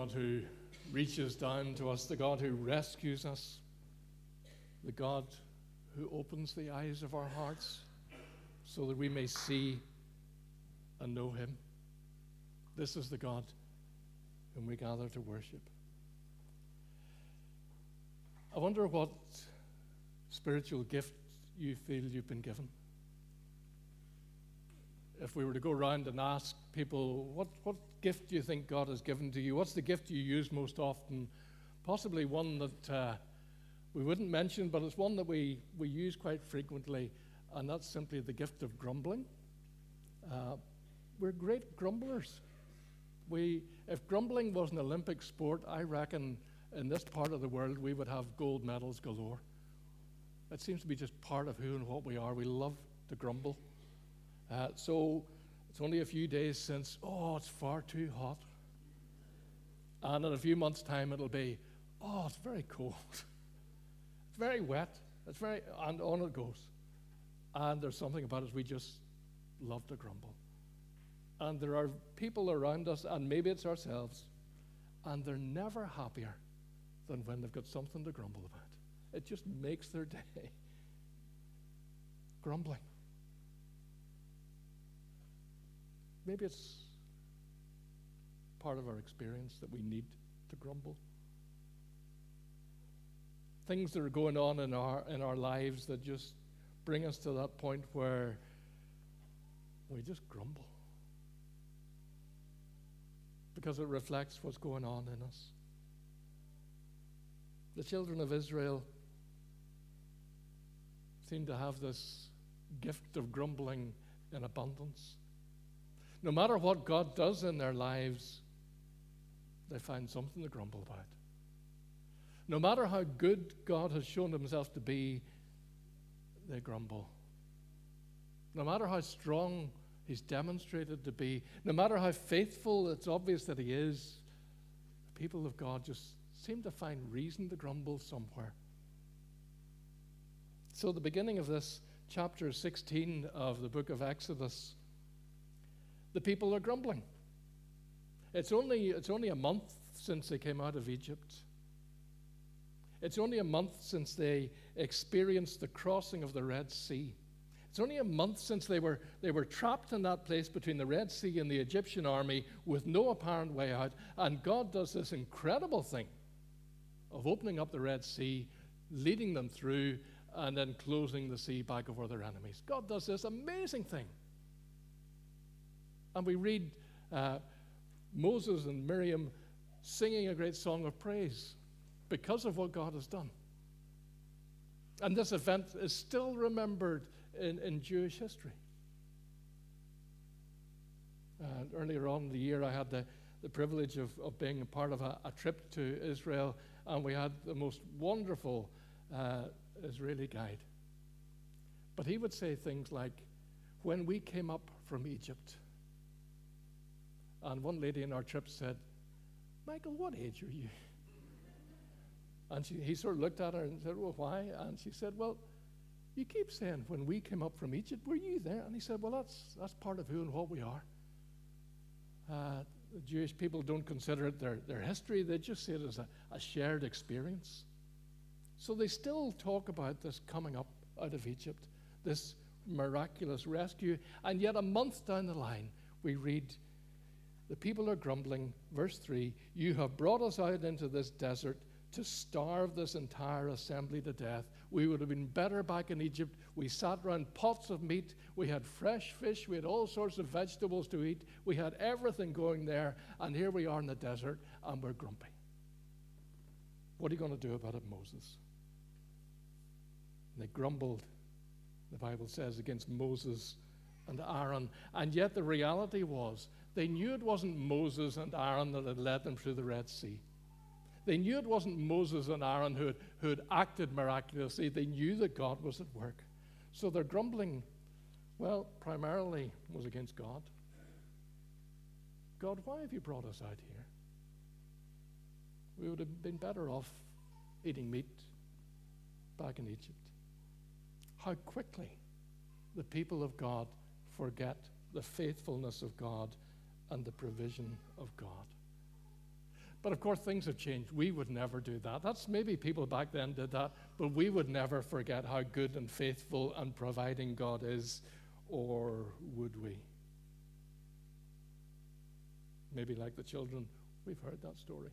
God who reaches down to us, the God who rescues us, the God who opens the eyes of our hearts so that we may see and know him. This is the God whom we gather to worship. I wonder what spiritual gift you feel you've been given. If we were to go around and ask people, what gift do you think God has given to you? What's the gift you use most often? Possibly one that we wouldn't mention, but it's one that we use quite frequently, and that's simply the gift of grumbling. We're great grumblers. If grumbling was an Olympic sport, I reckon in this part of the world we would have gold medals galore. It seems to be just part of who and what we are. We love to grumble. So it's only a few days since, it's far too hot. And in a few months' time it'll be, it's very cold. It's very wet. And on it goes. And there's something about us, we just love to grumble. And there are people around us, and maybe it's ourselves, and they're never happier than when they've got something to grumble about. It just makes their day. Grumbling. Maybe it's part of our experience that we need to grumble. Things that are going on in our lives that just bring us to that point where we just grumble. Because it reflects what's going on in us. The children of Israel seem to have this gift of grumbling in abundance. No matter what God does in their lives, they find something to grumble about. No matter how good God has shown himself to be, they grumble. No matter how strong he's demonstrated to be, no matter how faithful it's obvious that he is, the people of God just seem to find reason to grumble somewhere. So the beginning of this chapter 16 of the book of Exodus, the people are grumbling. It's only a month since they came out of Egypt. It's only a month since they experienced the crossing of the Red Sea. It's only a month since they were trapped in that place between the Red Sea and the Egyptian army with no apparent way out. And God does this incredible thing of opening up the Red Sea, leading them through, and then closing the sea back over their enemies. God does this amazing thing. And we read Moses and Miriam singing a great song of praise because of what God has done. And this event is still remembered in Jewish history. Earlier on in the year, I had the privilege of being a part of a trip to Israel, and we had the most wonderful Israeli guide. But he would say things like, when we came up from Egypt, and one lady in our trip said, Michael, what age are you? And he sort of looked at her and said, well, why? And she said, well, you keep saying, when we came up from Egypt, were you there? And he said, well, that's part of who and what we are. The Jewish people don't consider it their history. They just see it as a shared experience. So they still talk about this coming up out of Egypt, this miraculous rescue. And yet a month down the line, we read, the people are grumbling. Verse 3, you have brought us out into this desert to starve this entire assembly to death. We would have been better back in Egypt. We sat around pots of meat. We had fresh fish. We had all sorts of vegetables to eat. We had everything going there. And here we are in the desert, and we're grumpy. What are you going to do about it, Moses? And they grumbled, the Bible says, against Moses and Aaron. And yet the reality was, they knew it wasn't Moses and Aaron that had led them through the Red Sea. They knew it wasn't Moses and Aaron who had acted miraculously. They knew that God was at work. So their grumbling, well, primarily was against God. God, why have you brought us out here? We would have been better off eating meat back in Egypt. How quickly the people of God forget the faithfulness of God and the provision of God. But of course, things have changed. We would never do that. That's maybe people back then did that, but we would never forget how good and faithful and providing God is, or would we? Maybe like the children, we've heard that story.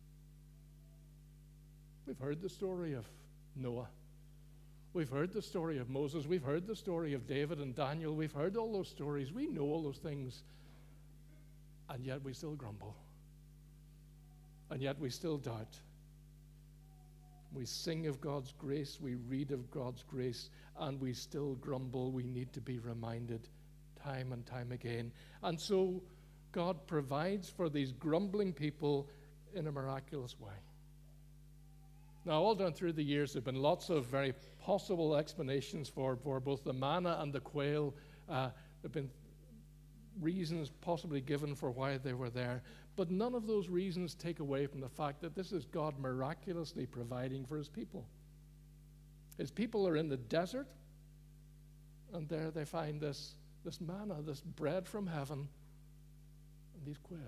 We've heard the story of Noah. We've heard the story of Moses. We've heard the story of David and Daniel. We've heard all those stories. We know all those things. And yet we still grumble. And yet we still doubt. We sing of God's grace. We read of God's grace. And we still grumble. We need to be reminded time and time again. And so God provides for these grumbling people in a miraculous way. Now, all down through the years, there have been lots of very possible explanations for both the manna and the quail. There have been reasons possibly given for why they were there. But none of those reasons take away from the fact that this is God miraculously providing for his people. His people are in the desert, and there they find this manna, this bread from heaven, and these quail.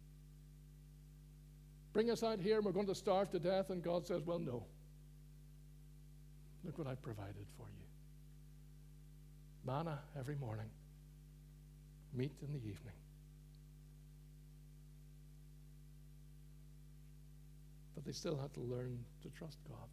Bring us out here and we're going to starve to death. And God says, well, no. Look what I've provided for you. Manna every morning. Meat in the evening. But they still have to learn to trust God.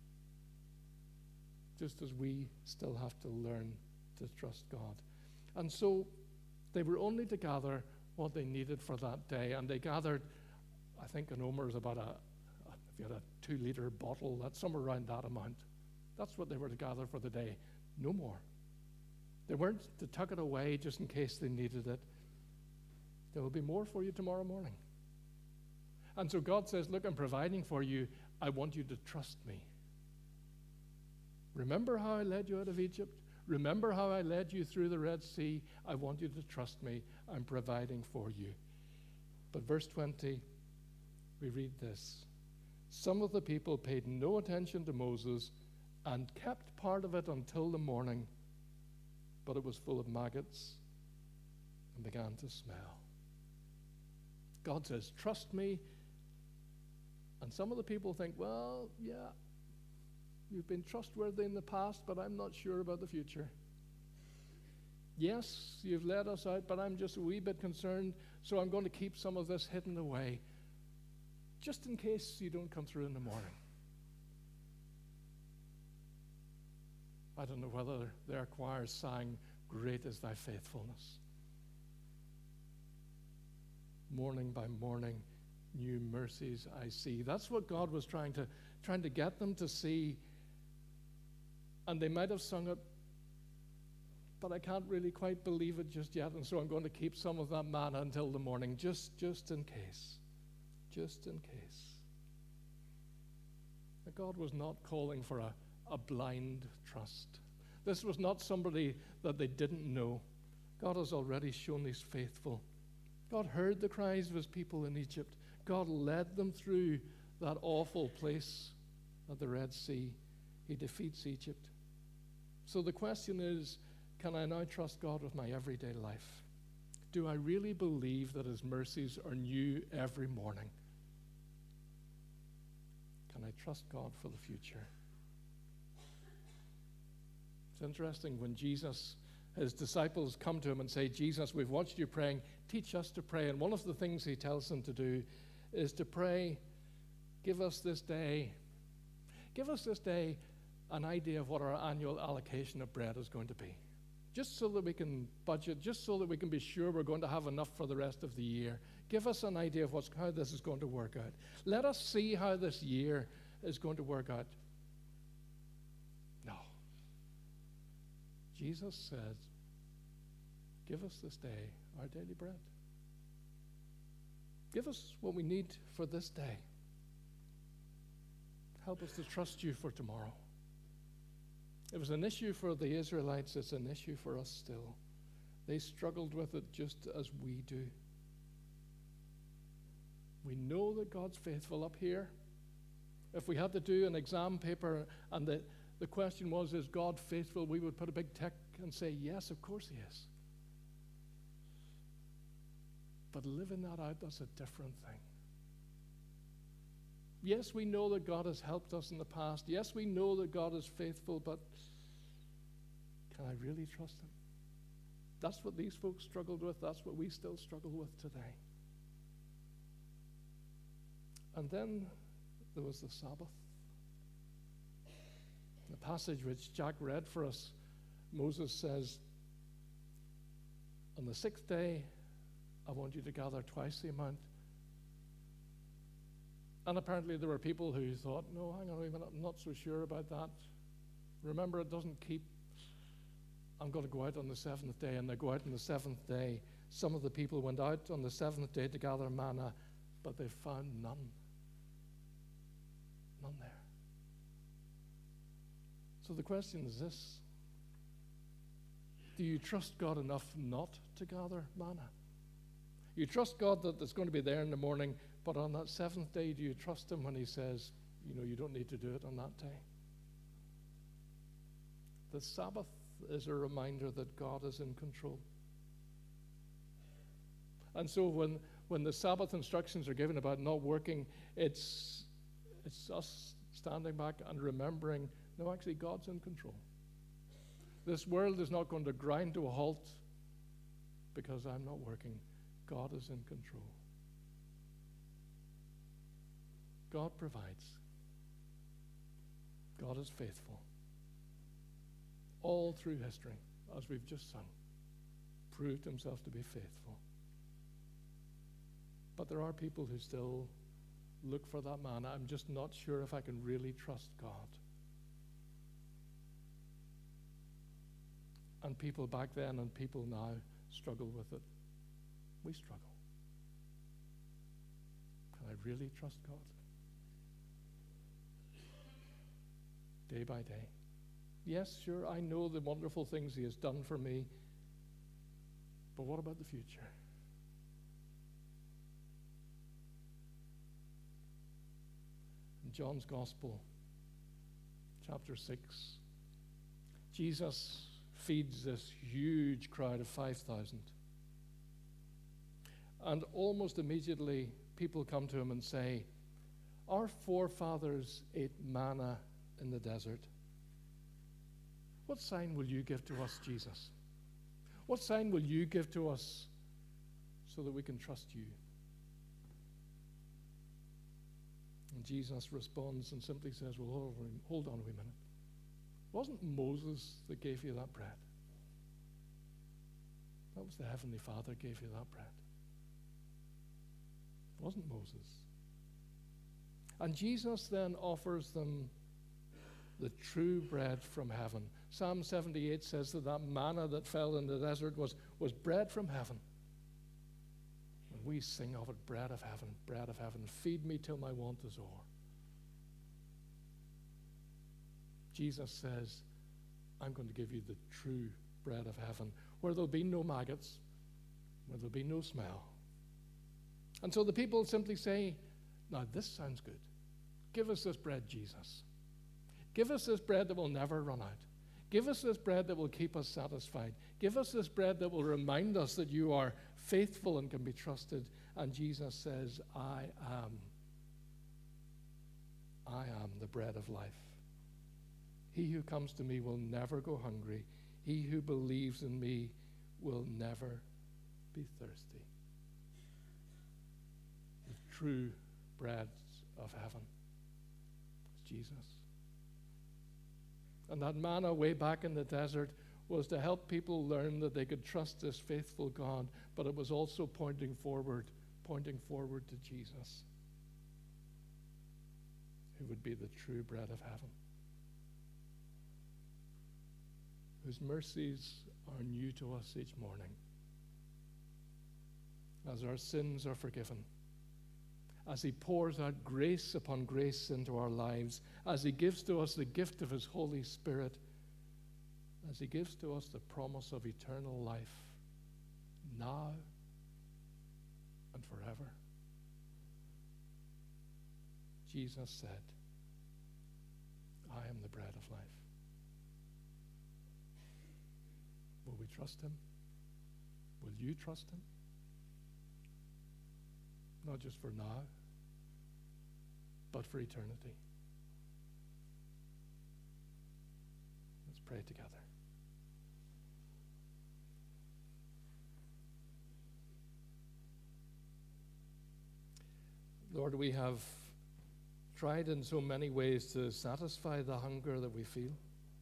Just as we still have to learn to trust God. And so they were only to gather what they needed for that day. And they gathered, I think an omer is about if you had a 2-liter bottle, that's somewhere around that amount. That's what they were to gather for the day. No more. They weren't to tuck it away just in case they needed it. There will be more for you tomorrow morning. And so God says, look, I'm providing for you. I want you to trust me. Remember how I led you out of Egypt? Remember how I led you through the Red Sea? I want you to trust me. I'm providing for you. But verse 20, we read this. Some of the people paid no attention to Moses and kept part of it until the morning, but it was full of maggots and began to smell. God says, trust me. And some of the people think, well, yeah, you've been trustworthy in the past, but I'm not sure about the future. Yes, you've led us out, but I'm just a wee bit concerned, so I'm going to keep some of this hidden away, just in case you don't come through in the morning. I don't know whether their choir sang, "Great is thy faithfulness." Morning by morning, new mercies I see. That's what God was trying to get them to see. And they might have sung it, but I can't really quite believe it just yet, and so I'm going to keep some of that manna until the morning, just in case. Just in case. But God was not calling for a blind trust. This was not somebody that they didn't know. God has already shown he's faithful. God heard the cries of his people in Egypt. God led them through that awful place at the Red Sea. He defeats Egypt. So the question is, can I now trust God with my everyday life? Do I really believe that his mercies are new every morning? Can I trust God for the future? It's interesting when his disciples come to him and say, Jesus, we've watched you praying, teach us to pray. And one of the things he tells them to do is to pray, give us this day an idea of what our annual allocation of bread is going to be. Just so that we can budget, just so that we can be sure we're going to have enough for the rest of the year. Give us an idea of how this is going to work out. Let us see how this year is going to work out. No. Jesus says, give us this day our daily bread. Give us what we need for this day. Help us to trust you for tomorrow. It was an issue for the Israelites. It's an issue for us still. They struggled with it just as we do. We know that God's faithful up here. If we had to do an exam paper and the question was, is God faithful? We would put a big tick and say, yes, of course he is. But living that out, that's a different thing. Yes, we know that God has helped us in the past. Yes, we know that God is faithful, but can I really trust him? That's what these folks struggled with. That's what we still struggle with today. And then there was the Sabbath. The passage which Jack read for us, Moses says, on the sixth day, I want you to gather twice the amount. And apparently there were people who thought, no, hang on a minute, I'm not so sure about that. Remember, it doesn't keep. I'm going to go out on the seventh day, and they go out on the seventh day. Some of the people went out on the seventh day to gather manna, but they found none. None there. So the question is this: do you trust God enough not to gather manna? You trust God that it's going to be there in the morning, but on that seventh day, do you trust him when he says, you don't need to do it on that day? The Sabbath is a reminder that God is in control. And so when the Sabbath instructions are given about not working, it's us standing back and remembering, no, actually, God's in control. This world is not going to grind to a halt because I'm not working. God is in control. God provides. God is faithful. All through history, as we've just sung, proved himself to be faithful. But there are people who still look for that manna. I'm just not sure if I can really trust God. And people back then and people now struggle with it. We struggle. Can I really trust God? Day by day. Yes, sure, I know the wonderful things he has done for me, but what about the future? In John's Gospel, chapter 6, Jesus feeds this huge crowd of 5,000. And almost immediately, people come to him and say, our forefathers ate manna in the desert. What sign will you give to us, Jesus? What sign will you give to us so that we can trust you? And Jesus responds and simply says, well, hold on a wee minute. It wasn't Moses that gave you that bread. That was the Heavenly Father gave you that bread. It wasn't Moses. And Jesus then offers them the true bread from heaven. Psalm 78 says that manna that fell in the desert was bread from heaven. And we sing of it, bread of heaven, feed me till my want is o'er. Jesus says, I'm going to give you the true bread of heaven, where there'll be no maggots, where there'll be no smell. And so the people simply say, now this sounds good. Give us this bread, Jesus. Give us this bread that will never run out. Give us this bread that will keep us satisfied. Give us this bread that will remind us that you are faithful and can be trusted. And Jesus says, I am the bread of life. He who comes to me will never go hungry. He who believes in me will never be thirsty. The true bread of heaven is Jesus. And that manna way back in the desert was to help people learn that they could trust this faithful God, but it was also pointing forward to Jesus, who would be the true bread of heaven, whose mercies are new to us each morning, as our sins are forgiven, as he pours out grace upon grace into our lives, as he gives to us the gift of his Holy Spirit, as he gives to us the promise of eternal life now and forever. Jesus said, I am the bread of life. Will we trust him? Will you trust him? Not just for now, but for eternity. Let's pray together. Lord, we have tried in so many ways to satisfy the hunger that we feel.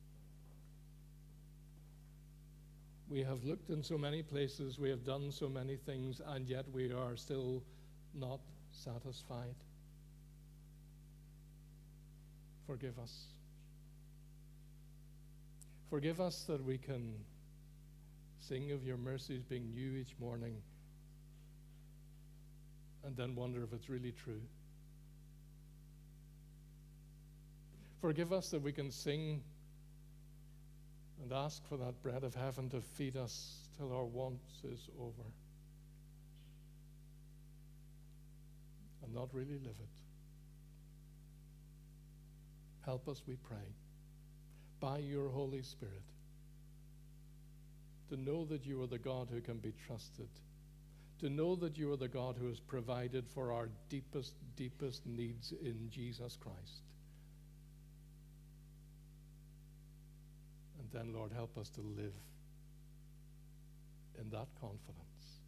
We have looked in so many places, we have done so many things, and yet we are still not satisfied. Forgive us. Forgive us that we can sing of your mercies being new each morning and then wonder if it's really true. Forgive us that we can sing and ask for that bread of heaven to feed us till our want is over and not really live it. Help us, we pray, by your Holy Spirit, to know that you are the God who can be trusted, to know that you are the God who has provided for our deepest, deepest needs in Jesus Christ. And then, Lord, help us to live in that confidence.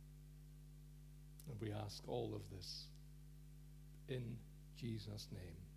And we ask all of this in Jesus' name.